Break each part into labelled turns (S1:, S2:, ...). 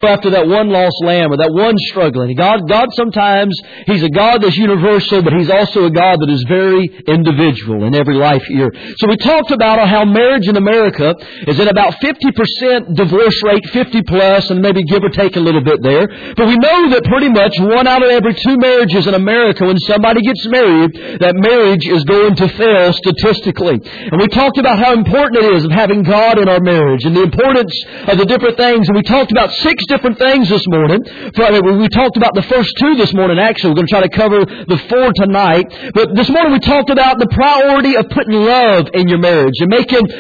S1: after that one lost lamb or that one struggling. God sometimes, He's a God that's universal, but He's also a God that is very individual in every life here. So we talked about how marriage in America is at about 50% divorce rate, 50 plus, and maybe give or take a little bit there. But we know that pretty much 1 out of every 2 marriages in America, when somebody gets married, that marriage is going to fail statistically. And we talked about how important it is of having God in our marriage and the importance of the different things. And we talked about 6 different things this morning. We talked about the first 2 this morning, actually. We're going to try to cover the 4 tonight. But this morning we talked about the priority of putting love in your marriage and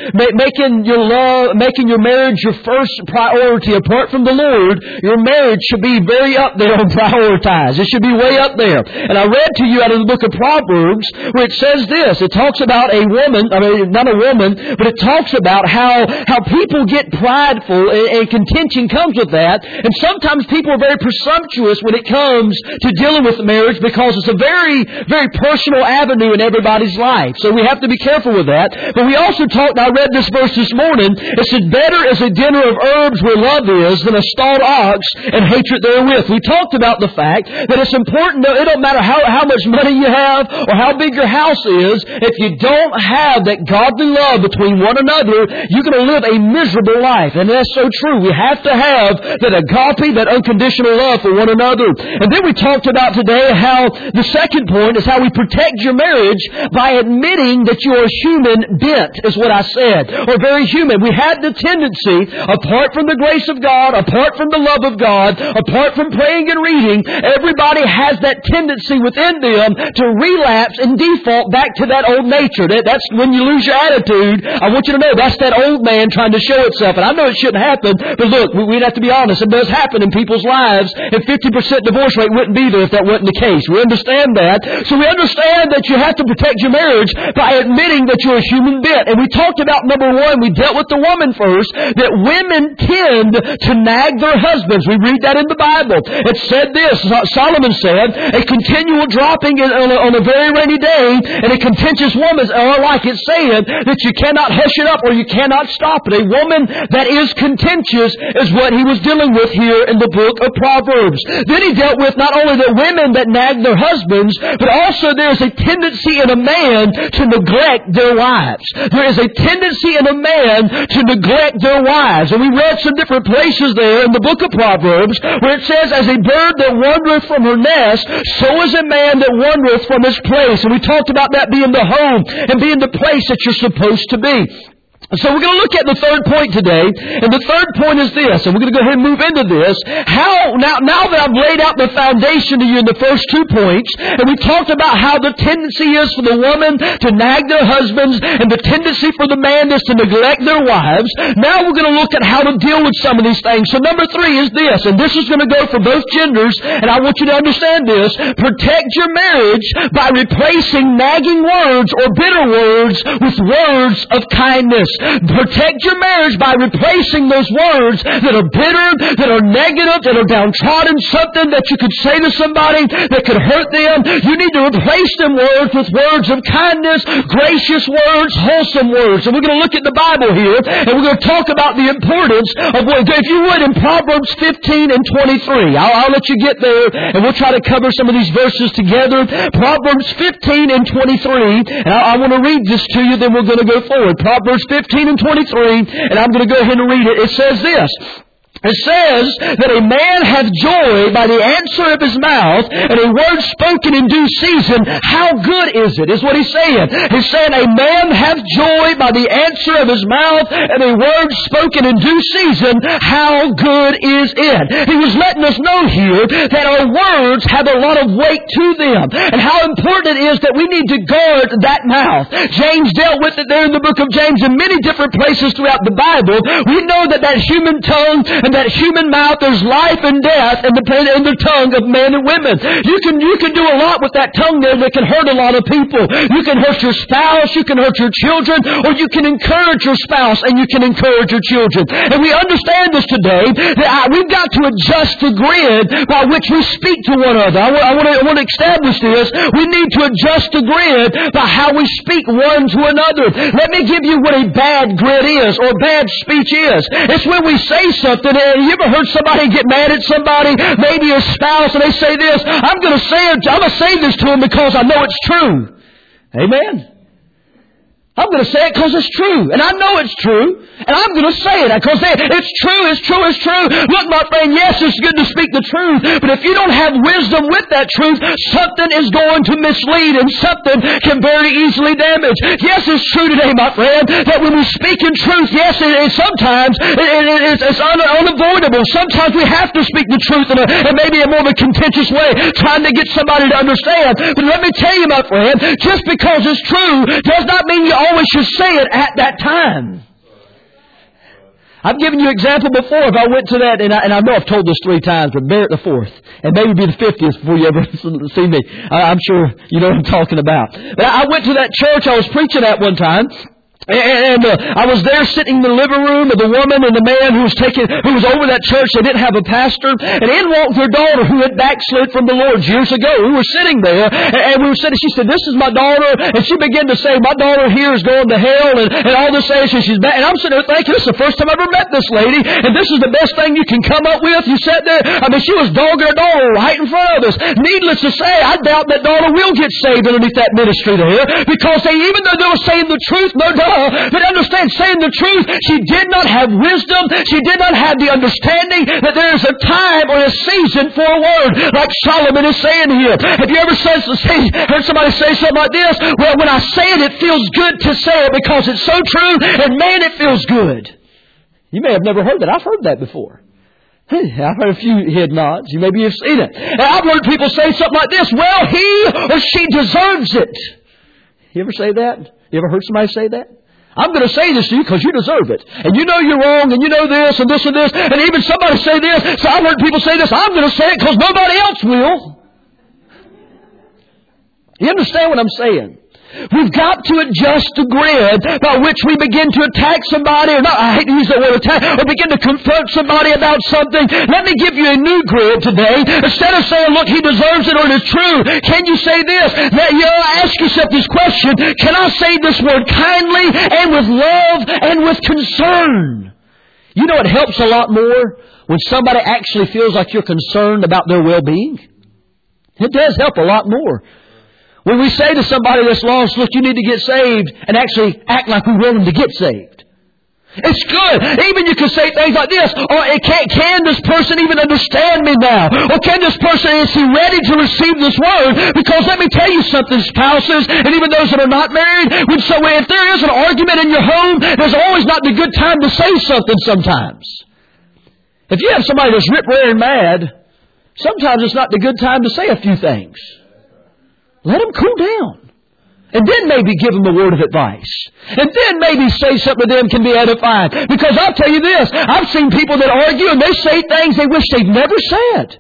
S1: making your marriage your first priority. Apart from the Lord, your marriage should be very up there on prioritize. It should be way up there. And I read to you out of the book of Proverbs where it says this. It talks about a woman, not a woman, but it talks about how people get prideful and contention comes with that. And sometimes people are very presumptuous when it comes to dealing with marriage because it's a very, very personal avenue in everybody's life. So we have to be careful with that. But we also talked, I read this verse this morning, it said, better is a dinner of herbs where love is than a stalled ox and hatred therewith. We talked about the fact that it's important, it don't matter how much money you have or how big your house is, if you don't have that godly love between one another, you're going to live a miserable life. And that's so true. We have to have that agape, that unconditional love for one another. And then we talked about today how the second point is how we protect your marriage by admitting that you are human bent, is what I said, or very human. We had the tendency, apart from the grace of God, apart from the love of God, apart from praying and reading, everybody has that tendency within them to relapse and default back to that old nature. That's when you lose your attitude. I want you to know that's that old man trying to show itself. And I know it shouldn't happen, but look, we'd have to be honest. It does happen in people's lives, and 50% divorce rate wouldn't be there if that wasn't the case. We understand that. So we understand that you have to protect your marriage by admitting that you're a human bent. And we talked about number 1, we dealt with the woman first, that women tend to nag their husbands. We read that in the Bible. It said this, Solomon said, a continual dropping on a very rainy day and a contentious woman are like it saying that you cannot hush it up or you cannot stop it. A woman that is contentious is what he was dealing with here in the book of Proverbs. Then he dealt with not only the women that nag their husbands, but also there's a tendency in a man to neglect their wives. There is a tendency in a man to neglect their wives. And we read some different places there in the book of Proverbs where it says, as a bird that wandereth from her nest, so is a man that wandereth from his place. And we talked about that being the home and being the place that you're supposed to be. So we're going to look at the third point today, and the third point is this, and we're going to go ahead and move into this. Now that I've laid out the foundation to you in the first 2 points, and we talked about how the tendency is for the woman to nag their husbands, and the tendency for the man is to neglect their wives, now we're going to look at how to deal with some of these things. So number 3 is this, and this is going to go for both genders, and I want you to understand this. Protect your marriage by replacing nagging words or bitter words with words of kindness. Protect your marriage by replacing those words that are bitter, that are negative, that are downtrodden, something that you could say to somebody that could hurt them. You need to replace them words with words of kindness, gracious words, wholesome words. And we're going to look at the Bible here, and we're going to talk about the importance of what, if you would, in Proverbs 15 and 23. I'll let you get there, and we'll try to cover some of these verses together. Proverbs 15 and 23. And I want to read this to you, then we're going to go forward. Proverbs 15 and 23, and I'm going to go ahead and read it. It says this. It says that a man hath joy by the answer of his mouth, and a word spoken in due season. How good is it, is what he's saying. He's saying a man hath joy by the answer of his mouth, and a word spoken in due season. How good is it? He was letting us know here that our words have a lot of weight to them, and how important it is that we need to guard that mouth. James dealt with it there in the book of James in many different places throughout the Bible. We know that human tongue and that human mouth, there's life and death in the tongue of men and women. You can do a lot with that tongue there that can hurt a lot of people. You can hurt your spouse, you can hurt your children, or you can encourage your spouse and you can encourage your children. And we understand this today, that we've got to adjust the grid by which we speak to one another. I want to establish this. We need to adjust the grid by how we speak one to another. Let me give you what a bad grid is, or bad speech is. It's when we say something And you ever heard somebody get mad at somebody, maybe a spouse, and they say this, I'm going to say this to them because I know it's true. Amen. I'm going to say it because it's true. And I know it's true. And I'm going to say it because it's true, it's true, it's true. Look, my friend, yes, it's good to speak the truth. But if you don't have wisdom with that truth, something is going to mislead and something can very easily damage. Yes, it's true today, my friend, that when we speak in truth, yes, sometimes it's unavoidable. Sometimes we have to speak the truth in maybe a more of a contentious way, trying to get somebody to understand. But let me tell you, my friend, just because it's true does not mean you always should say it at that time. I've given you an example before. If I went to that, and I know I've told this 3 times, but bear it the 4th, and maybe be the 50th before you ever see me. I'm sure you know what I'm talking about. But I went to that church I was preaching at one time. And I was there sitting in the living room with the woman and the man who was over that church. They didn't have a pastor. And in walked their daughter who had backslid from the Lord years ago. We were sitting there and we were sitting. She said, "This is my daughter." And she began to say, "My daughter here is going to hell," and all this. And she's back. And I'm sitting there thinking, this is the first time I ever met this lady. And this is the best thing you can come up with. You sat there. I mean, she was dogging her daughter right in front of us. Needless to say, I doubt that daughter will get saved underneath that ministry there. Because even though they were saying the truth, no doubt. But understand, saying the truth, she did not have wisdom. She did not have the understanding that there is a time or a season for a word, like Solomon is saying here. Have you ever heard somebody say something like this? Well, when I say it, it feels good to say it because it's so true, and man, it feels good. You may have never heard that. I've heard that before. I've heard a few head nods. Maybe you've seen it. And I've heard people say something like this. Well, he or she deserves it. You ever say that? You ever heard somebody say that? I'm going to say this to you because you deserve it. And you know you're wrong, and you know this and this and this. And even somebody say this. So I've heard people say this. I'm going to say it because nobody else will. You understand what I'm saying? We've got to adjust the grid by which we begin to attack somebody, or not, I hate to use that word attack, or begin to confront somebody about something. Let me give you a new grid today. Instead of saying, look, he deserves it or it is true, can you say this? Ask yourself this question. Can I say this word kindly and with love and with concern? You know, it helps a lot more when somebody actually feels like you're concerned about their well-being. It does help a lot more. When we say to somebody that's lost, look, you need to get saved, and actually act like we want them to get saved. It's good. Even you can say things like this. Or can this person even understand me now? Or can this person, is he ready to receive this word? Because let me tell you something, spouses, and even those that are not married, if there is an argument in your home, there's always not the good time to say something sometimes. If you have somebody that's rip-roaring mad, sometimes it's not the good time to say a few things. Let them cool down. And then maybe give them a word of advice. And then maybe say something to them can be edifying. Because I'll tell you this, I've seen people that argue and they say things they wish they'd never said.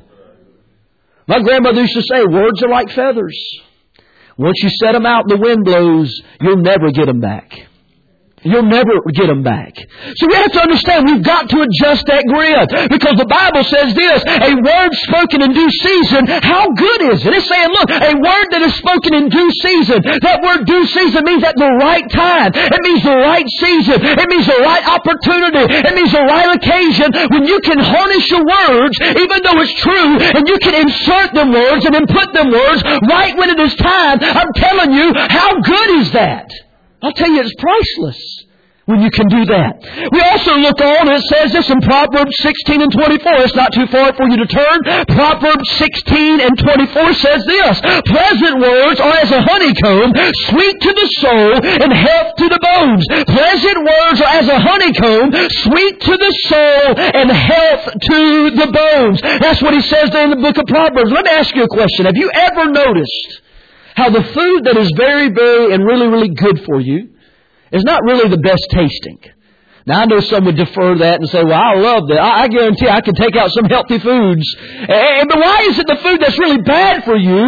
S1: My grandmother used to say, words are like feathers. Once you set them out and the wind blows, you'll never get them back. You'll never get them back. So we have to understand we've got to adjust that grid. Because the Bible says this, a word spoken in due season, how good is it? It's saying, look, a word that is spoken in due season. That word due season means at the right time. It means the right season. It means the right opportunity. It means the right occasion when you can harness your words, even though it's true, and you can insert them words and input them words right when it is time. I'm telling you, how good is that? I'll tell you, it's priceless when you can do that. We also look on, and it says this in Proverbs 16 and 24. It's not too far for you to turn. Proverbs 16 and 24 says this, pleasant words are as a honeycomb, sweet to the soul and health to the bones. Pleasant words are as a honeycomb, sweet to the soul and health to the bones. That's what he says there in the book of Proverbs. Let me ask you a question. Have you ever noticed how the food that is very, very and really, really good for you is not really the best tasting? Now, I know some would defer that and say, well, I love that. I guarantee I could take out some healthy foods. But why is it the food that's really bad for you,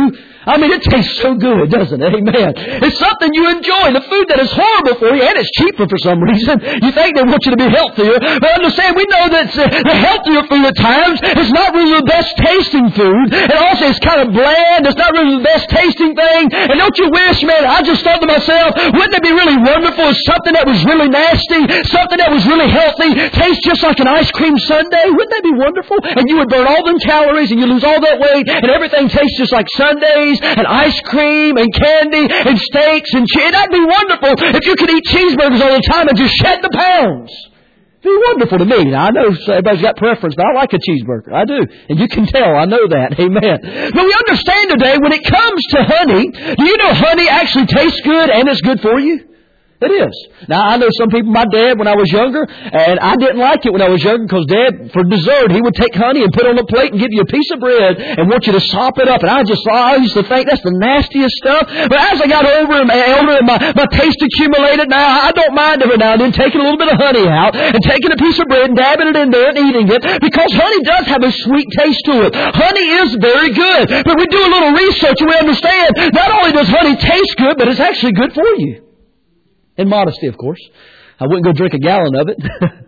S1: I mean, it tastes so good, doesn't it? Amen. It's something you enjoy. The food that is horrible for you, and it's cheaper for some reason. You think they want you to be healthier. But understand, we know that the healthier food at times is not really the best tasting food. And also it's kind of bland. It's not really the best tasting thing. And don't you wish, man, I just thought to myself, wouldn't it be really wonderful if something that was really nasty, something that was really healthy, tastes just like an ice cream sundae? Wouldn't that be wonderful? And you would burn all them calories and you lose all that weight and everything tastes just like sundaes and ice cream and candy and steaks and cheese. That'd be wonderful if you could eat cheeseburgers all the time and just shed the pounds. It'd be wonderful to me. Now, I know everybody's got preference, but I like a cheeseburger. I do. And you can tell. I know that. Amen. But we understand today when it comes to honey, do you know honey actually tastes good and it's good for you? It is. Now, I know some people, my dad, when I was younger, and I didn't like it when I was younger because Dad, for dessert, he would take honey and put it on a plate and give you a piece of bread and want you to sop it up. And I used to think that's the nastiest stuff. But as I got older and my taste accumulated, now I don't mind every now and then taking a little bit of honey out and taking a piece of bread and dabbing it in there and eating it because honey does have a sweet taste to it. Honey is very good. But we do a little research and we understand not only does honey taste good, but it's actually good for you. In modesty, of course. I wouldn't go drink a gallon of it.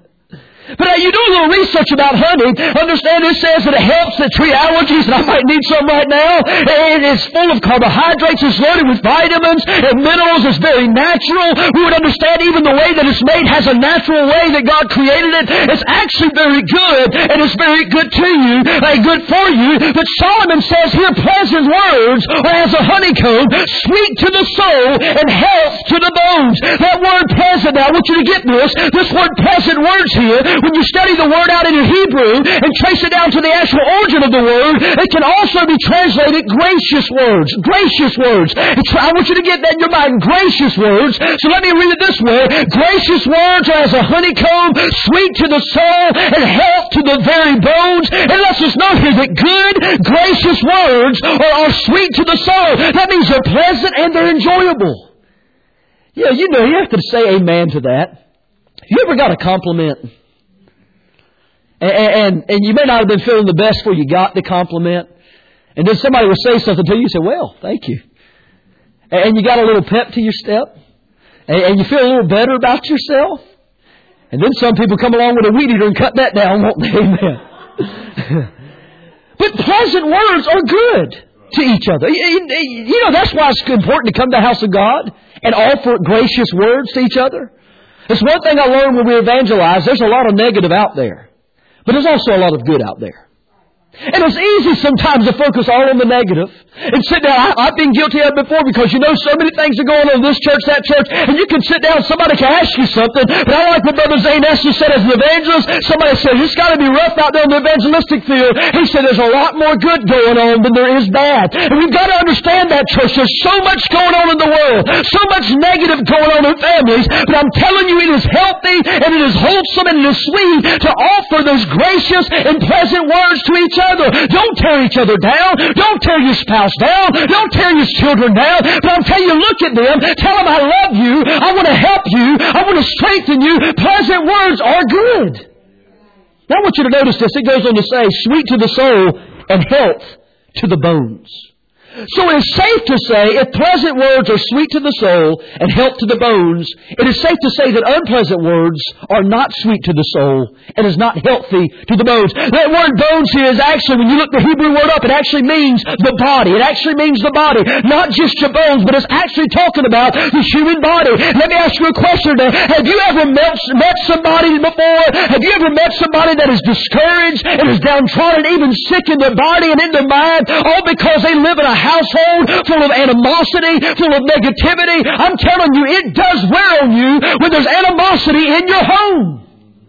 S1: But you do a little research about honey. Understand it says that it helps to treat allergies, and I might need some right now. It is full of carbohydrates. It's loaded with vitamins and minerals. It's very natural. We would understand even the way that it's made has a natural way that God created it. It's actually very good, and it's very good to you, good for you. But Solomon says here, pleasant words are as a honeycomb, sweet to the soul and health to the bones. That word pleasant, now I want you to get this word pleasant words here. When you study the word out in your Hebrew and trace it down to the actual origin of the word, it can also be translated gracious words. Gracious words. I want you to get that in your mind. Gracious words. So let me read it this way. Gracious words are as a honeycomb, sweet to the soul and health to the very bones. And let's just know here that good, gracious words are sweet to the soul. That means they're pleasant and they're enjoyable. Yeah, you know, you have to say amen to that. You ever got a compliment? And you may not have been feeling the best before you got the compliment. And then somebody will say something to you. You say, well, thank you. And you got a little pep to your step. And you feel a little better about yourself. And then some people come along with a weed eater and cut that down, won't they? Amen. But pleasant words are good to each other. You know, that's why it's important to come to the house of God and offer gracious words to each other. It's one thing I learned when we evangelize. There's a lot of negative out there. But there's also a lot of good out there. And it's easy sometimes to focus all on the negative and sit down. I've been guilty of it before because you know so many things are going on in this church, that church, and you can sit down, somebody can ask you something, but I like what Brother Zane Esther said as an evangelist. Somebody said, it's got to be rough out there in the evangelistic field. He said, there's a lot more good going on than there is bad. And we've got to understand that, church. There's so much going on in the world, so much negative going on in families, but I'm telling you, it is healthy and it is wholesome and it is sweet to offer those gracious and pleasant words to each other. Don't tear each other down. Don't tear your spouse down. Don't tear your children down. But I'm telling you, look at them. Tell them I love you. I want to help you. I want to strengthen you. Pleasant words are good. Now I want you to notice this. It goes on to say, sweet to the soul and health to the bones. So it is safe to say, if pleasant words are sweet to the soul and health to the bones, it is safe to say that unpleasant words are not sweet to the soul and is not healthy to the bones. That word bones here is actually, when you look the Hebrew word up, it actually means the body. It actually means the body. Not just your bones, but it's actually talking about the human body. Let me ask you a question today. Have you ever met somebody before? Have you ever met somebody that is discouraged and is downtrodden, even sick in their body and in their mind, all because they live in a household full of animosity, full of negativity? I'm telling you, it does wear on you when there's animosity in your home.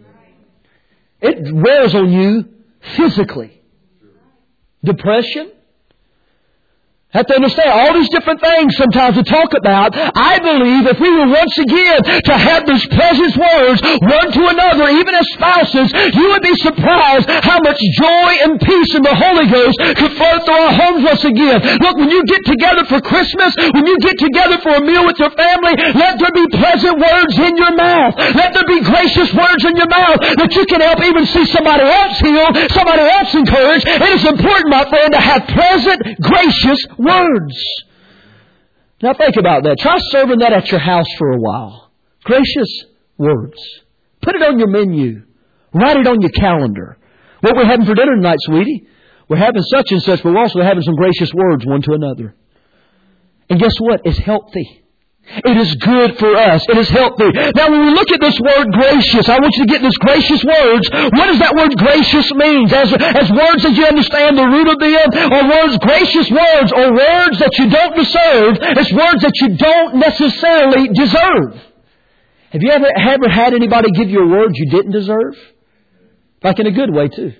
S1: It wears on you physically. Depression. Have to understand all these different things sometimes to talk about. I believe if we were once again to have these pleasant words one to another, even as spouses, you would be surprised how much joy and peace in the Holy Ghost could flow through our homes once again. Look, when you get together for Christmas, when you get together for a meal with your family, let there be pleasant words in your mouth. Let there be gracious words in your mouth that you can help even see somebody else healed, somebody else encouraged. It is important, my friend, to have pleasant, gracious words. Now think about that. Try serving that at your house for a while. Gracious words. Put it on your menu. Write it on your calendar. What we're having for dinner tonight, sweetie? We're having such and such, but we're also having some gracious words one to another. And guess what? It's healthy. It is good for us. It is healthy. Now when we look at this word gracious, I want you to get this gracious words. What does that word gracious mean? As words that you understand the root of them, or words, gracious words, or words that you don't deserve. It's words that you don't necessarily deserve. Have you ever had anybody give you a word you didn't deserve? Like in a good way too.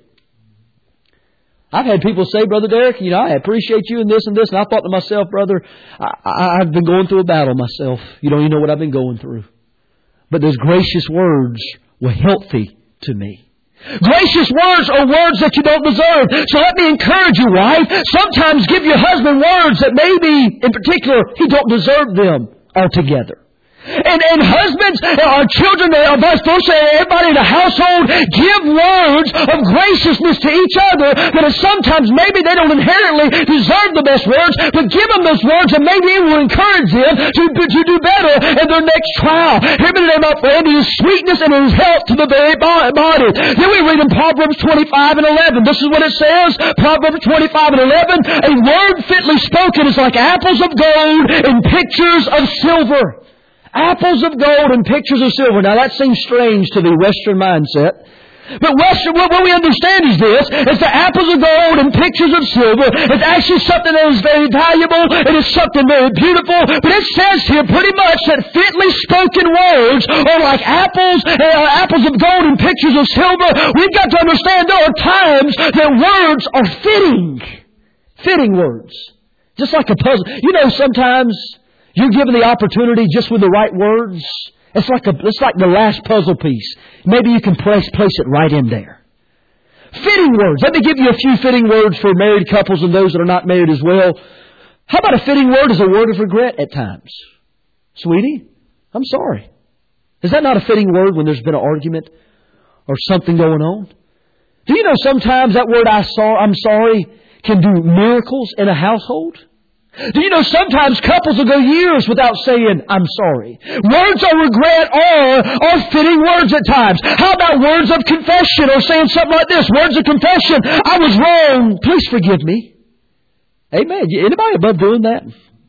S1: I've had people say, Brother Derek, I appreciate you and this and this. And I thought to myself, brother, I've been going through a battle myself. You don't even know what I've been going through. But those gracious words were healthy to me. Gracious words are words that you don't deserve. So let me encourage you, wife. Sometimes give your husband words that maybe, in particular, he don't deserve them altogether. And husbands, our children, vice versa, everybody in the household, give words of graciousness to each other that is sometimes maybe they don't inherently deserve the best words, but give them those words and maybe it will encourage them to do better in their next trial. Hear me today, my friend, it is sweetness and it is health to the very body. Then we read in Proverbs 25 and 11. This is what it says, Proverbs 25 and 11. A word fitly spoken is like apples of gold and pictures of silver. Apples of gold and pictures of silver. Now that seems strange to the Western mindset. But what we understand is this, is that apples of gold and pictures of silver is actually something that is very valuable. It is something very beautiful. But it says here pretty much that fitly spoken words are like apples of gold and pictures of silver. We've got to understand there are times that words are fitting. Fitting words. Just like a puzzle. Sometimes you're given the opportunity just with the right words. It's like the last puzzle piece. Maybe you can place it right in there. Fitting words. Let me give you a few fitting words for married couples and those that are not married as well. How about a fitting word is a word of regret at times? Sweetie, I'm sorry. Is that not a fitting word when there's been an argument or something going on? Do you know sometimes that word I'm sorry can do miracles in a household? Do you know sometimes couples will go years without saying, I'm sorry. Words of regret are fitting words at times. How about words of confession or saying something like this? Words of confession. I was wrong. Please forgive me. Amen. Anybody above doing that?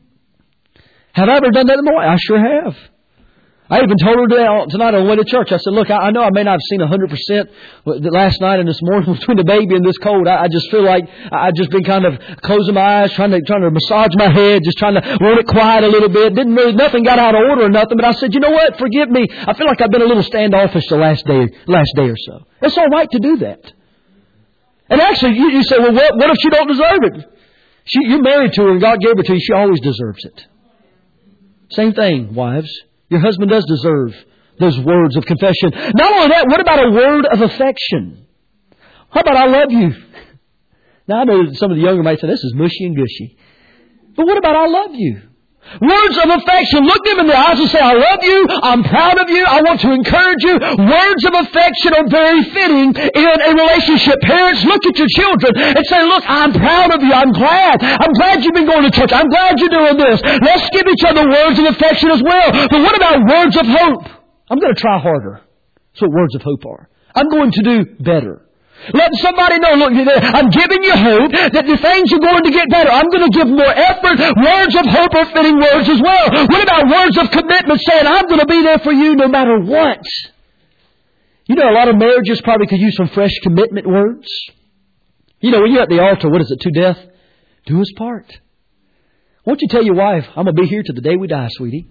S1: Have I ever done that in my life? I sure have. I even told her tonight on the way to church. I said, look, I know I may not have seen 100% last night and this morning between the baby and this cold. I just feel like I've just been kind of closing my eyes, trying to massage my head, just trying to want it quiet a little bit. Nothing got out of order or nothing. But I said, you know what? Forgive me. I feel like I've been a little standoffish the last day or so. It's all right to do that. And actually, you say, well, what if she don't deserve it? You're married to her and God gave her to you. She always deserves it. Same thing, wives. Your husband does deserve those words of confession. Not only that, what about a word of affection? How about I love you? Now I know some of the younger might say this is mushy and gushy. But what about I love you? Words of affection. Look them in the eyes and say, I love you. I'm proud of you. I want to encourage you. Words of affection are very fitting in a relationship. Parents, look at your children and say, look, I'm proud of you. I'm glad you've been going to church. I'm glad you're doing this. Let's give each other words of affection as well. But what about words of hope? I'm going to try harder. That's what words of hope are. I'm going to do better. Let somebody know, look, I'm giving you hope that the things are going to get better. I'm going to give more effort. Words of hope are fitting words as well. What about words of commitment saying, I'm going to be there for you no matter what? You know, a lot of marriages probably could use some fresh commitment words. You know, when you're at the altar, what is it? To death, do us part. Won't you tell your wife, I'm going to be here till the day we die, sweetie.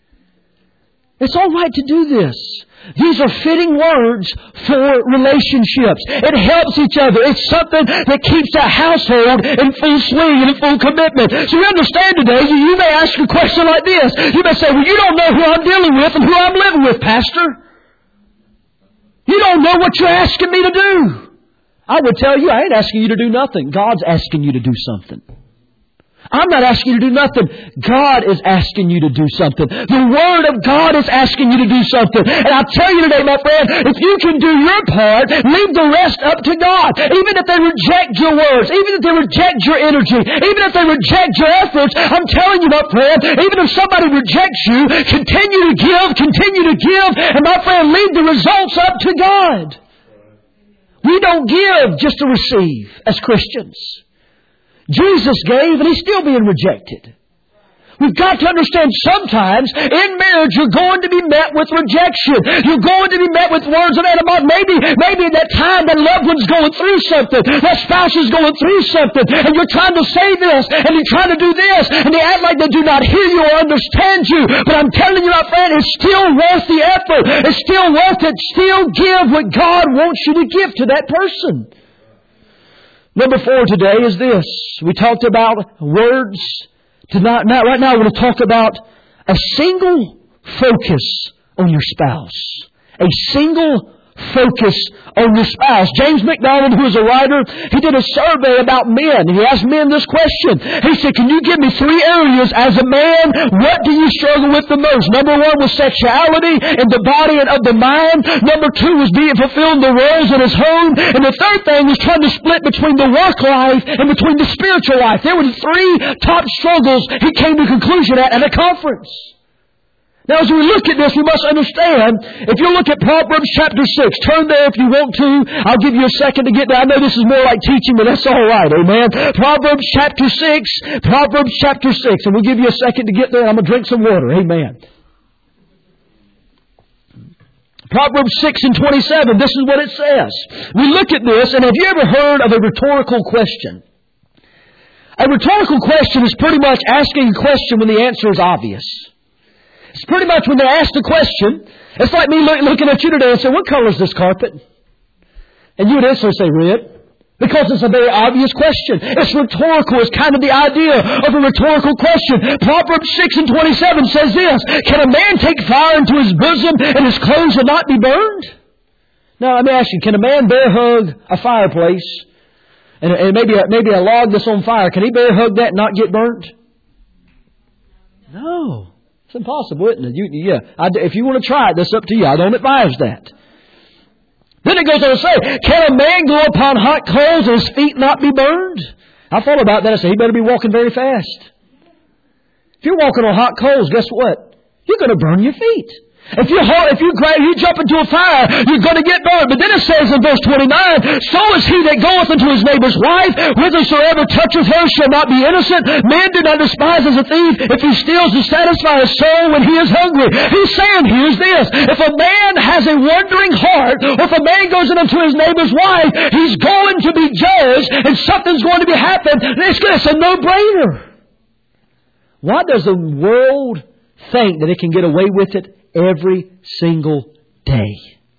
S1: It's all right to do this. These are fitting words for relationships. It helps each other. It's something that keeps the household in full swing and in full commitment. So you understand today, you may ask a question like this. You may say, well, you don't know who I'm dealing with and who I'm living with, Pastor. You don't know what you're asking me to do. I would tell you, I ain't asking you to do nothing. God's asking you to do something. I'm not asking you to do nothing. God is asking you to do something. The Word of God is asking you to do something. And I'll tell you today, my friend, if you can do your part, leave the rest up to God. Even if they reject your words, even if they reject your energy, even if they reject your efforts, I'm telling you, my friend, even if somebody rejects you, continue to give, and my friend, leave the results up to God. We don't give just to receive as Christians. Jesus gave, and He's still being rejected. We've got to understand sometimes in marriage you're going to be met with rejection. You're going to be met with words of animosity. Maybe at that time that loved one's going through something. That spouse is going through something. And you're trying to say this, and you're trying to do this, and they act like they do not hear you or understand you. But I'm telling you, my friend, it's still worth the effort. It's still worth it. Still give what God wants you to give to that person. Number 4 today is this. We talked about words. Right now I want to talk about a single focus on your spouse. A single focus on your spouse. James MacDonald, who is a writer, he did a survey about men. He asked men this question. He said, can you give me 3 areas as a man? What do you struggle with the most? Number 1 was sexuality in the body and of the mind. Number 2 was fulfilling the roles in his home. And the third thing was trying to split between the work life and between the spiritual life. There were 3 top struggles he came to a conclusion at a conference. Now, as we look at this, we must understand, if you look at Proverbs chapter 6, turn there if you want to. I'll give you a second to get there. I know this is more like teaching, but that's all right. Amen. Proverbs chapter 6. And we'll give you a second to get there. I'm going to drink some water. Amen. Proverbs 6:27. This is what it says. We look at this, and have you ever heard of a rhetorical question? A rhetorical question is pretty much asking a question when the answer is obvious. It's pretty much when they ask the question, it's like me looking at you today and saying, what color is this carpet? And you would answer and say, red. Because it's a very obvious question. It's rhetorical. It's kind of the idea of a rhetorical question. Proverbs 6:27 says this, can a man take fire into his bosom and his clothes will not be burned? Now, let me ask you, can a man bear hug a fireplace and maybe a log that's on fire? Can he bear hug that and not get burnt? No. It's impossible, isn't it? If you want to try it, that's up to you. I don't advise that. Then it goes on to say, can a man go upon hot coals and his feet not be burned? I thought about that. I said, he better be walking very fast. If you're walking on hot coals, guess what? You're going to burn your feet. If you jump into a fire, you're going to get burned. But then it says in verse 29, so is he that goeth unto his neighbor's wife, whithersoever toucheth her shall not be innocent. Man do not despise as a thief if he steals to satisfy his soul when he is hungry. He's saying, here's this. If a man has a wandering heart, or if a man goes into his neighbor's wife, he's going to be judged, and something's going to be happened. It's a no-brainer. Why does the world think that it can get away with it every single day?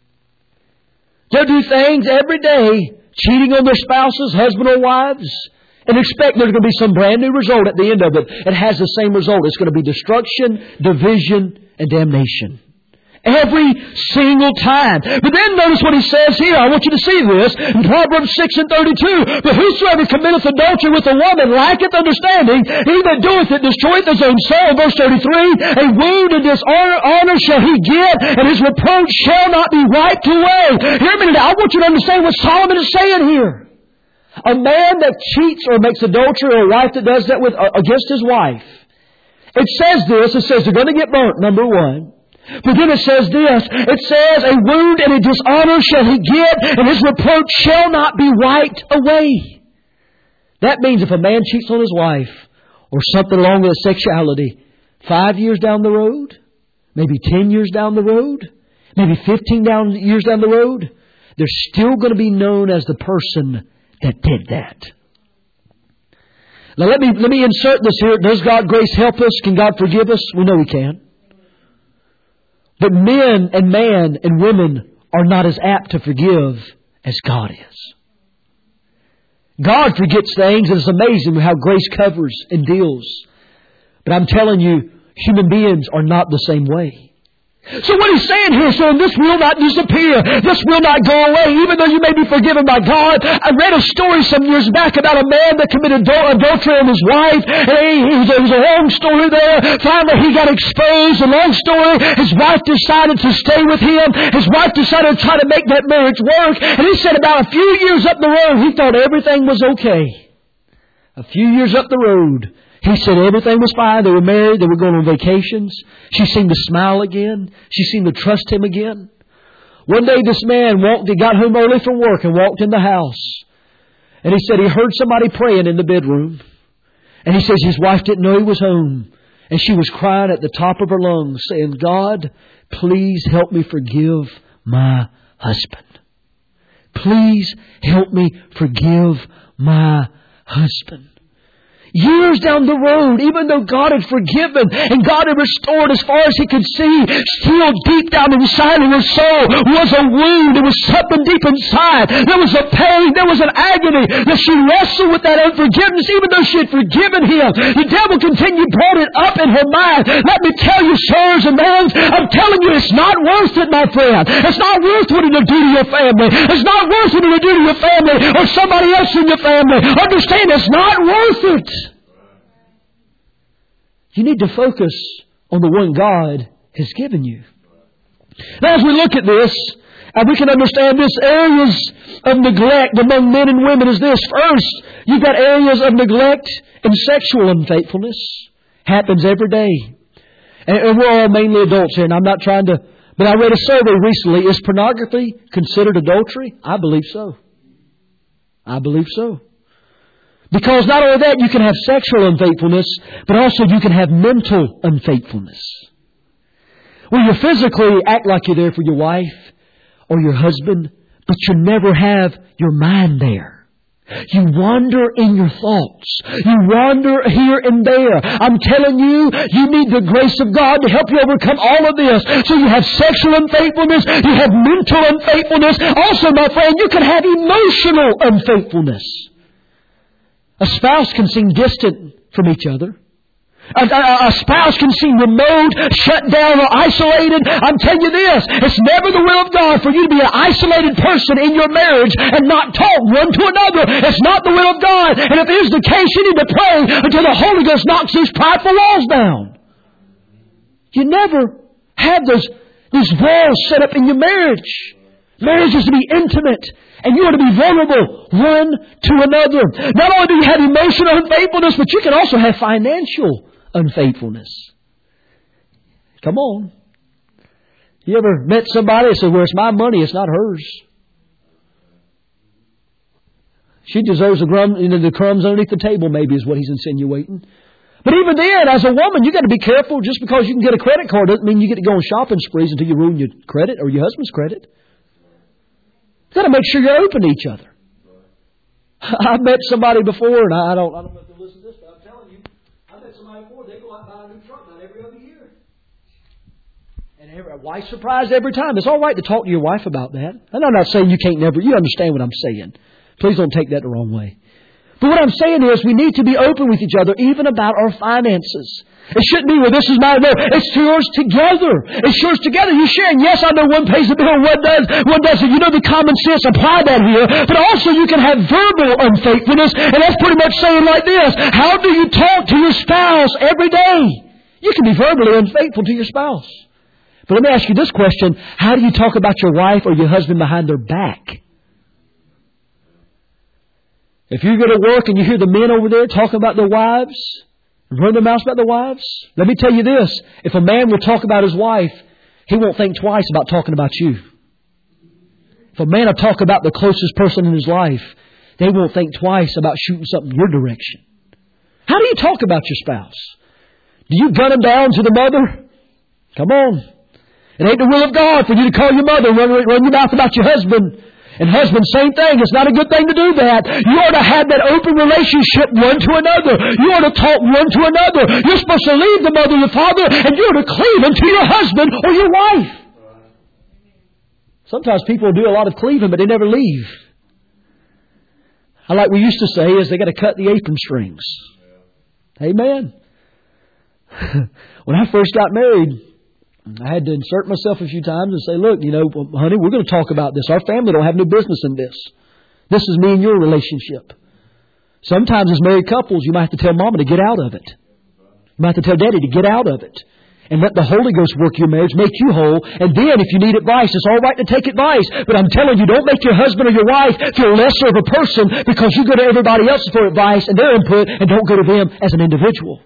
S1: They'll do things every day, cheating on their spouses, husband or wives, and expect there's going to be some brand new result at the end of it. It has the same result. It's going to be destruction, division, and damnation. Every single time. But then notice what he says here. I want you to see this in Proverbs 6:32. But whosoever committeth adultery with a woman lacketh understanding. He that doeth it destroyeth his own soul. Verse 33. A wound and dishonor shall he get, and his reproach shall not be wiped away. Hear me today. I want you to understand what Solomon is saying here. A man that cheats or makes adultery, or a wife that does that against his wife. It says this. It says they're going to get burnt, number 1. But then it says this, it says, a wound and a dishonor shall he get, and his reproach shall not be wiped away. That means if a man cheats on his wife, or something along with sexuality, 5 years down the road, maybe 10 years down the road, maybe 15 years down the road, they're still going to be known as the person that did that. Now let me insert this here. Does God's grace help us? Can God forgive us? We know He can. But men and man and women are not as apt to forgive as God is. God forgets things, and it's amazing how grace covers and deals. But I'm telling you, human beings are not the same way. So what he's saying here, son, this will not disappear. This will not go away, even though you may be forgiven by God. I read a story some years back about a man that committed adultery on his wife. And it was a long story there. Finally, he got exposed. A long story. His wife decided to stay with him. His wife decided to try to make that marriage work. And he said about a few years up the road, he thought everything was okay. A few years up the road, he said everything was fine. They were married. They were going on vacations. She seemed to smile again. She seemed to trust him again. One day this man he got home early from work and walked in the house. And he said he heard somebody praying in the bedroom. And he says his wife didn't know he was home. And she was crying at the top of her lungs saying, God, please help me forgive my husband. Please help me forgive my husband. Years down the road, even though God had forgiven and God had restored as far as He could see, still deep down inside of her soul was a wound. There was something deep inside. There was a pain. There was an agony that she wrestled with that unforgiveness, even though she had forgiven him. The devil continued, brought it up in her mind. Let me tell you, sirs and ma'ams, I'm telling you, it's not worth it, my friend. It's not worth what it'll do to your family. It's not worth what it'll do to your family or somebody else in your family. Understand, it's not worth it. You need to focus on the one God has given you. Now, as we look at this, and we can understand this, areas of neglect among men and women is this. First, you've got areas of neglect and sexual unfaithfulness. Happens every day. And we're all mainly adults here, and I'm not trying to... But I read a survey recently. Is pornography considered adultery? I believe so. I believe so. Because not only that, you can have sexual unfaithfulness, but also you can have mental unfaithfulness. Where you physically act like you're there for your wife or your husband, but you never have your mind there. You wander in your thoughts. You wander here and there. I'm telling you, you need the grace of God to help you overcome all of this. So you have sexual unfaithfulness. You have mental unfaithfulness. Also, my friend, you can have emotional unfaithfulness. A spouse can seem distant from each other. A spouse can seem remote, shut down, or isolated. I'm telling you this, it's never the will of God for you to be an isolated person in your marriage and not talk one to another. It's not the will of God. And if it is the case, you need to pray until the Holy Ghost knocks these prideful walls down. You never have these walls set up in your marriage. Marriage is to be intimate. And you are to be vulnerable one to another. Not only do you have emotional unfaithfulness, but you can also have financial unfaithfulness. Come on. You ever met somebody that said, well, it's my money, it's not hers. She deserves the crumbs underneath the table, maybe, is what he's insinuating. But even then, as a woman, you've got to be careful. Just because you can get a credit card doesn't mean you get to go on shopping sprees until you ruin your credit or your husband's credit. You've got to make sure you're open to each other. I've met somebody before, and I don't know if they'll listen to this, but I'm telling you, I've met somebody before, they go out and buy a new truck about every other year. And a wife's surprised every time. It's all right to talk to your wife about that. And I'm not saying you can't never, you understand what I'm saying. Please don't take that the wrong way. But what I'm saying is we need to be open with each other, even about our finances. It shouldn't be, well, this is mine. No, it's yours together. It's yours together. You share. And yes, I know one pays the bill, one doesn't. You know the common sense. Apply that here. But also you can have verbal unfaithfulness. And that's pretty much saying like this. How do you talk to your spouse every day? You can be verbally unfaithful to your spouse. But let me ask you this question. How do you talk about your wife or your husband behind their back? If you go to work and you hear the men over there talking about their wives, run their mouths about their wives, let me tell you this. If a man will talk about his wife, he won't think twice about talking about you. If a man will talk about the closest person in his life, they won't think twice about shooting something in your direction. How do you talk about your spouse? Do you gun them down to the mother? Come on. It ain't the will of God for you to call your mother and run your mouth about your husband. And husband, same thing. It's not a good thing to do that. You ought to have that open relationship one to another. You ought to talk one to another. You're supposed to leave the mother and the father, and you ought to cleave unto your husband or your wife. Sometimes people do a lot of cleaving, but they never leave. I like we used to say is they got to cut the apron strings. Amen. When I first got married, I had to insert myself a few times and say, look, honey, we're going to talk about this. Our family don't have no business in this. This is me and your relationship. Sometimes as married couples, you might have to tell Mama to get out of it. You might have to tell Daddy to get out of it. And let the Holy Ghost work your marriage, make you whole. And then if you need advice, it's all right to take advice. But I'm telling you, don't make your husband or your wife feel lesser of a person because you go to everybody else for advice and their input and don't go to them as an individual.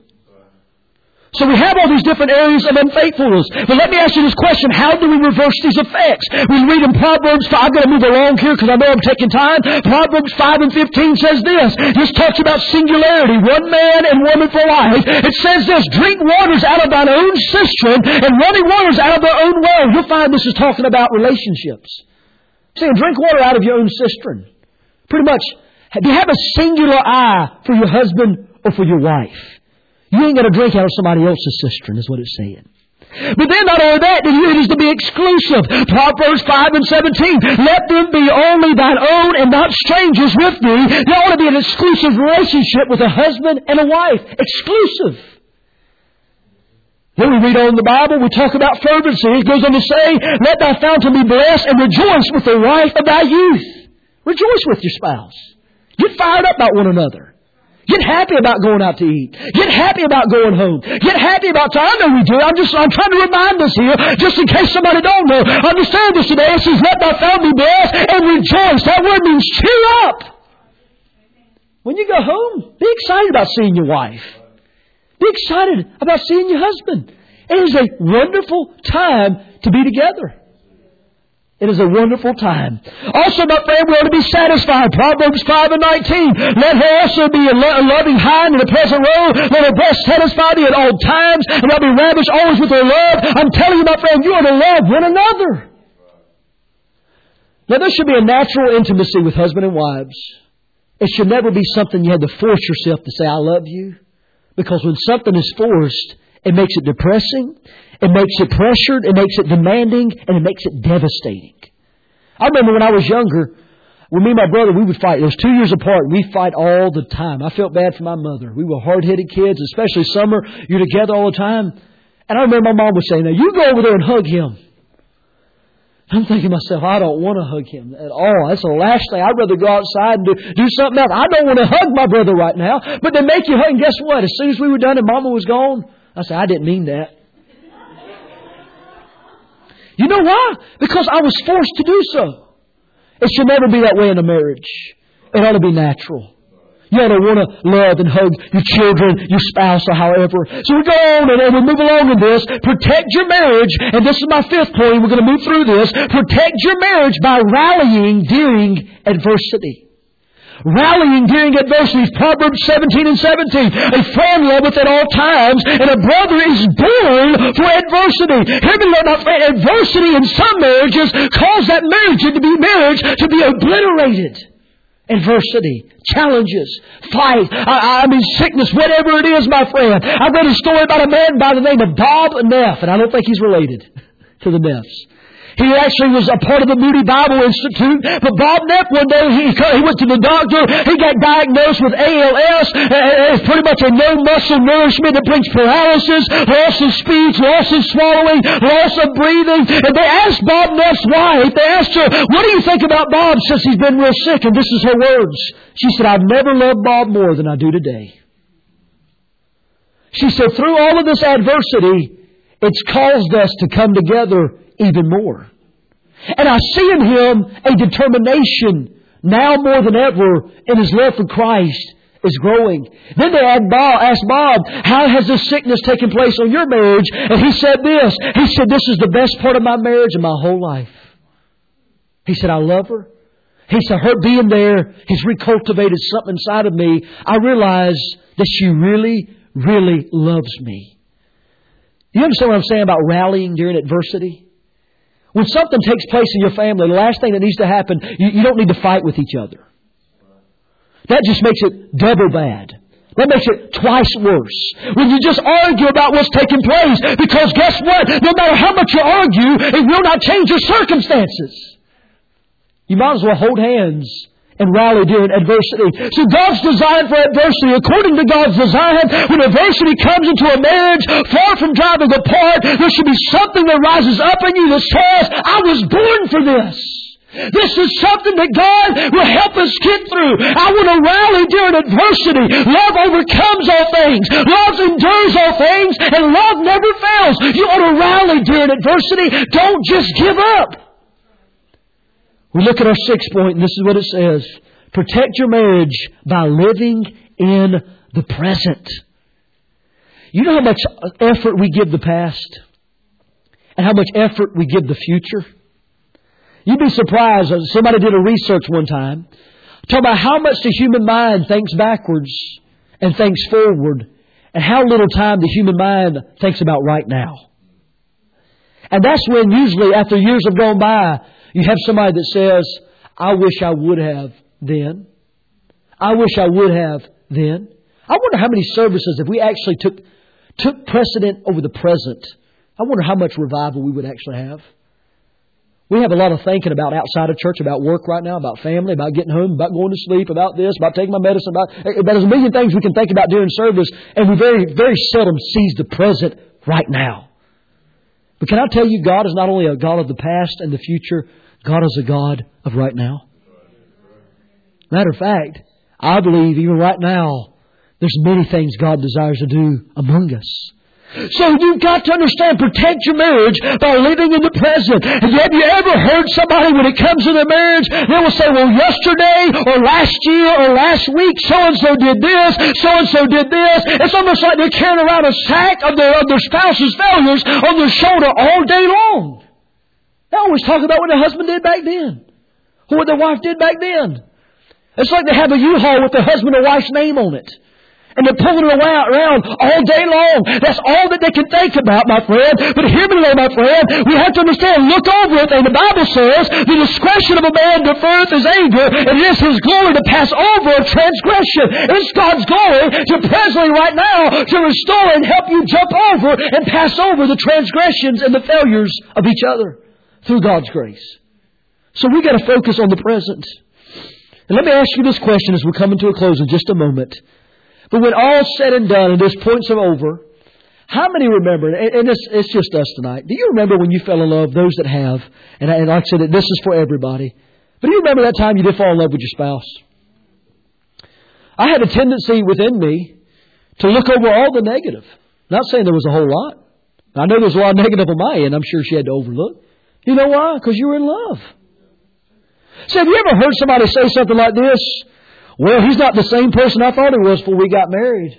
S1: So we have all these different areas of unfaithfulness. But let me ask you this question. How do we reverse these effects? We read in Proverbs 5. I've got to move along here because I know I'm taking time. Proverbs 5 and 15 says this. This talks about singularity. One man and woman for life. It says this. Drink waters out of thine own cistern and running waters out of their own well. You'll find this is talking about relationships. Saying drink water out of your own cistern. Pretty much, do you have a singular eye for your husband or for your wife? You ain't going to drink out of somebody else's cistern, is what it's saying. But then not only that, it is to be exclusive. Proverbs 5 and 17. Let them be only thine own and not strangers with thee. There ought to be an exclusive relationship with a husband and a wife. Exclusive. Then we read on in the Bible, we talk about fervency. It goes on to say, let thy fountain be blessed and rejoice with the wife of thy youth. Rejoice with your spouse. Get fired up about one another. Get happy about going out to eat. Get happy about going home. Get happy about time. I know we do. I'm trying to remind us here, just in case somebody don't know. Understand this today. It says, let thy family be blessed and rejoice. That word means cheer up. When you go home, be excited about seeing your wife. Be excited about seeing your husband. It is a wonderful time to be together. It is a wonderful time. Also, my friend, we ought to be satisfied. Proverbs 5 and 19. Let her also be a loving hind and a pleasant roe. Let her breast satisfy thee at all times, and not be ravished always with her love. I'm telling you, my friend, you are to love one another. Now, there should be a natural intimacy with husband and wives. It should never be something you had to force yourself to say, I love you. Because when something is forced, it makes it depressing. It makes it pressured, it makes it demanding, and it makes it devastating. I remember when I was younger, when me and my brother, we would fight. It was 2 years apart. We'd fight all the time. I felt bad for my mother. We were hard-headed kids, especially summer. You're together all the time. And I remember my mom would say, now you go over there and hug him. I'm thinking to myself, I don't want to hug him at all. That's the last thing. I'd rather go outside and do something else. I don't want to hug my brother right now. But they make you hug. And guess what? As soon as we were done and Mama was gone, I said, I didn't mean that. You know why? Because I was forced to do so. It should never be that way in a marriage. It ought to be natural. You ought to want to love and hug your children, your spouse, or however. So we go on and we move along in this. Protect your marriage. And this is my fifth point. We're going to move through this. Protect your marriage by rallying during adversity. Rallying during adversity. Proverbs 17 and 17. A friend loveth at all times, and a brother is born for adversity. Hear me, Lord, my friend. Adversity in some marriages cause that marriage to be obliterated. Adversity, challenges, fight, sickness, whatever it is, my friend. I read a story about a man by the name of Bob Neff, and I don't think he's related to the Neffs. He actually was a part of the Moody Bible Institute. But Bob Neff, one day, he went to the doctor. He got diagnosed with ALS. It's pretty much a no muscle nourishment that brings paralysis, loss of speech, loss of swallowing, loss of breathing. And they asked Bob Neff's wife, they asked her, what do you think about Bob since he's been real sick? And this is her words. She said, I've never loved Bob more than I do today. She said, through all of this adversity, it's caused us to come together even more. And I see in him a determination now more than ever in his love for Christ is growing. Then they asked Bob, how has this sickness taken place on your marriage? And he said this. He said, this is the best part of my marriage in my whole life. He said, I love her. He said, her being there has recultivated something inside of me. I realize that she really, really loves me. You understand what I'm saying about rallying during adversity? When something takes place in your family, the last thing that needs to happen, you don't need to fight with each other. That just makes it double bad. That makes it twice worse. When you just argue about what's taking place. Because guess what? No matter how much you argue, it will not change your circumstances. You might as well hold hands and rally during adversity. So God's design for adversity, according to God's design, when adversity comes into a marriage, far from driving apart, there should be something that rises up in you that says, I was born for this. This is something that God will help us get through. I want to rally during adversity. Love overcomes all things. Love endures all things. And love never fails. You want to rally during adversity. Don't just give up. We look at our 6th point, and this is what it says. Protect your marriage by living in the present. You know how much effort we give the past? And how much effort we give the future? You'd be surprised. Somebody did a research one time. Talk about how much the human mind thinks backwards and thinks forward, and how little time the human mind thinks about right now. And that's when usually after years have gone by, you have somebody that says, I wish I would have then. I wish I would have then. I wonder how many services, if we actually took precedent over the present, I wonder how much revival we would actually have. We have a lot of thinking about outside of church, about work right now, about family, about getting home, about going to sleep, about this, about taking my medicine, about there's a million things we can think about during service, and we very, very seldom seize the present right now. But can I tell you, God is not only a God of the past and the future, God is a God of right now. Matter of fact, I believe even right now, there's many things God desires to do among us. So you've got to understand, protect your marriage by living in the present. And have you ever heard somebody, when it comes to their marriage, they will say, well, yesterday or last year or last week, so-and-so did this, so-and-so did this. It's almost like they're carrying around a sack of their spouse's failures on their shoulder all day long. They always talk about what their husband did back then, or what their wife did back then. It's like they have a U-Haul with their husband or wife's name on it. And they're pulling it around all day long. That's all that they can think about, my friend. But hear me today, my friend. We have to understand, look over it. And the Bible says, the discretion of a man deferreth his anger, and it is his glory to pass over a transgression. It's God's glory to presently right now to restore and help you jump over and pass over the transgressions and the failures of each other through God's grace. So we got to focus on the present. And let me ask you this question as we come into a close in just a moment. But when all's said and done and this point's over, how many remember, and it's just us tonight, do you remember when you fell in love, those that have, and like I said, this is for everybody, but do you remember that time you did fall in love with your spouse? I had a tendency within me to look over all the negative. Not saying there was a whole lot. I know there's a lot of negative on my end, I'm sure she had to overlook. You know why? Because you were in love. So have you ever heard somebody say something like this? Well, he's not the same person I thought he was before we got married.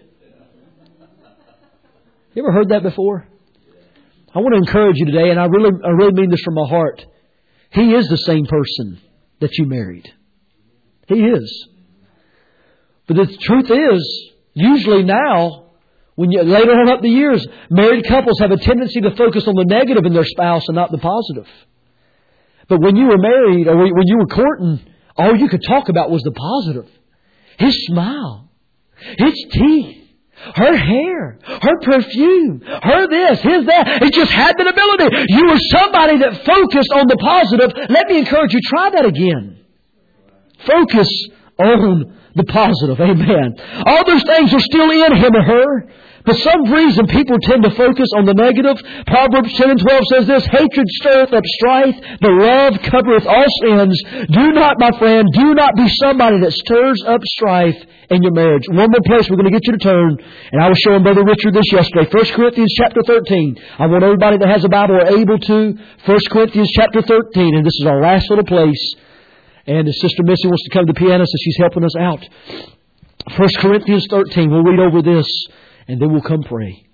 S1: You ever heard that before? I want to encourage you today, and I really mean this from my heart. He is the same person that you married. He is. But the truth is, usually now, when you later on up the years, married couples have a tendency to focus on the negative in their spouse and not the positive. But when you were married, or when you were courting, all you could talk about was the positive. His smile, his teeth, her hair, her perfume, her this, his that. It just had that ability. You were somebody that focused on the positive. Let me encourage you, try that again. Focus on the positive. Amen. All those things are still in him or her. For some reason, people tend to focus on the negative. Proverbs 10 and 12 says this, hatred stirreth up strife, but love covereth all sins. Do not, my friend, do not be somebody that stirs up strife in your marriage. One more place we're going to get you to turn, and I was showing Brother Richard this yesterday. 1 Corinthians chapter 13. I want everybody that has a Bible or able to. 1 Corinthians chapter 13, and this is our last little place. And Sister Missy wants to come to the piano, so she's helping us out. 1 Corinthians 13, we'll read over this. And then we'll come pray.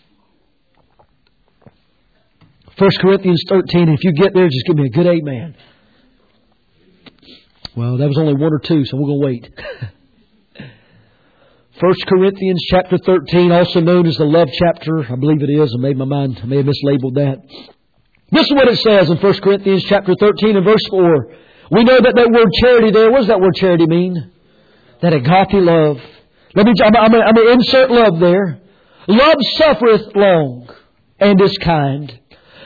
S1: 1 Corinthians 13. If you get there, just give me a good amen. Well, that was only one or two, so we're going to wait. 1 Corinthians chapter 13, also known as the love chapter. I believe it is. I may have mislabeled that. This is what it says in 1 Corinthians chapter 13 and verse 4. We know that word charity there, what does that word charity mean? That agape love. I'm going to insert love there. Love suffereth long and is kind.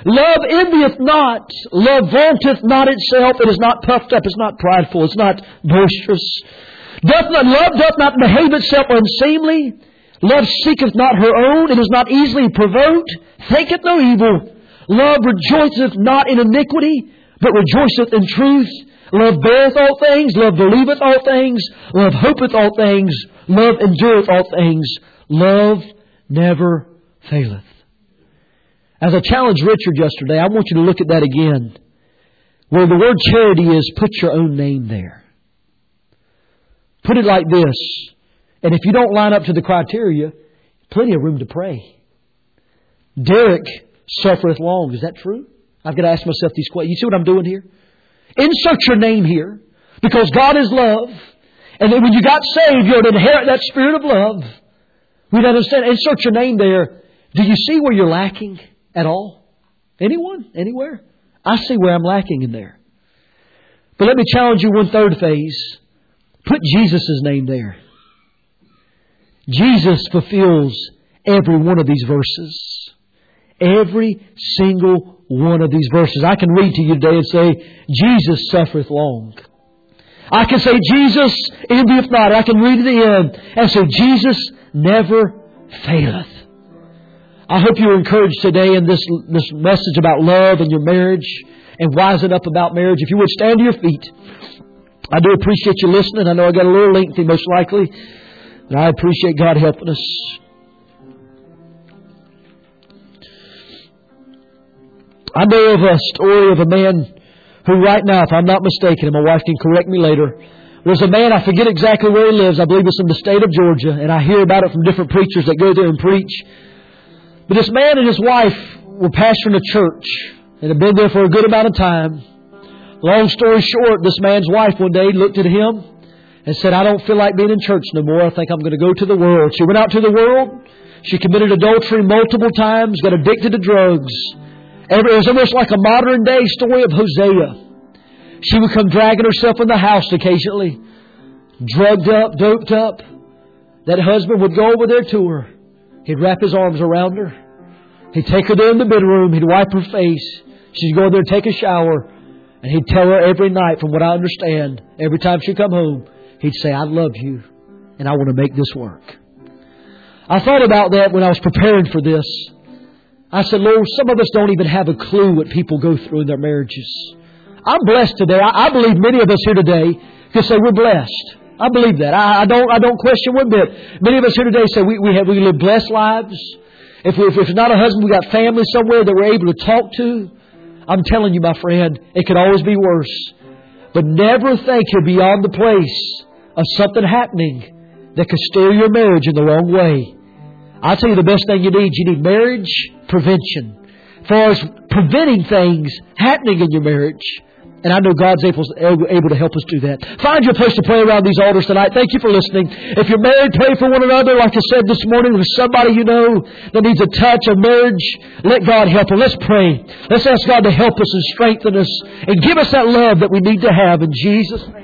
S1: Love envieth not. Love vaunteth not itself. It is not puffed up. It's not prideful. It's not boisterous. Love doth not behave itself unseemly. Love seeketh not her own. It is not easily provoked. Thinketh no evil. Love rejoiceth not in iniquity, but rejoiceth in truth. Love beareth all things. Love believeth all things. Love hopeth all things. Love endureth all things. Love never faileth. As I challenged Richard yesterday, I want you to look at that again. Where the word charity is, put your own name there. Put it like this. And if you don't line up to the criteria, plenty of room to pray. Derek suffereth long. Is that true? I've got to ask myself these questions. You see what I'm doing here? Insert your name here. Because God is love. And then when you got saved, you're to inherit that spirit of love. We don't understand. Insert your name there. Do you see where you're lacking at all? Anyone? Anywhere? I see where I'm lacking in there. But let me challenge you one third phase. Put Jesus' name there. Jesus fulfills every one of these verses. Every single one of these verses. I can read to you today and say, Jesus suffereth long. I can say, Jesus envieth not. I can read to the end and say, Jesus never faileth. I hope you're encouraged today in this message about love and your marriage and wising up about marriage. If you would stand to your feet. I do appreciate you listening. I know I got a little lengthy most likely. And I appreciate God helping us. I know of a story of a man who right now, if I'm not mistaken, and my wife can correct me later, was a man, I forget exactly where he lives. I believe it's in the state of Georgia. And I hear about it from different preachers that go there and preach. But this man and his wife were pastoring a church and had been there for a good amount of time. Long story short, this man's wife one day looked at him and said, I don't feel like being in church no more. I think I'm going to go to the world. She went out to the world. She committed adultery multiple times, got addicted to drugs. It was almost like a modern day story of Hosea. She would come dragging herself in the house occasionally, drugged up, doped up. That husband would go over there to her. He'd wrap his arms around her. He'd take her there in the bedroom. He'd wipe her face. She'd go in there and take a shower. And he'd tell her every night, from what I understand, every time she'd come home, he'd say, I love you and I want to make this work. I thought about that when I was preparing for this. I said, Lord, some of us don't even have a clue what people go through in their marriages. I'm blessed today. I believe many of us here today can say we're blessed. I believe that. I don't question one bit. Many of us here today say we live blessed lives. If it's not a husband, we got family somewhere that we're able to talk to. I'm telling you, my friend, it could always be worse. But never think you're beyond the place of something happening that could steer your marriage in the wrong way. I'll tell you the best thing you need marriage prevention. As far as preventing things happening in your marriage. And I know God's able to help us do that. Find your place to pray around these altars tonight. Thank you for listening. If you're married, pray for one another. Like I said this morning, if somebody you know that needs a touch of marriage, let God help them. Let's pray. Let's ask God to help us and strengthen us and give us that love that we need to have in Jesus' name.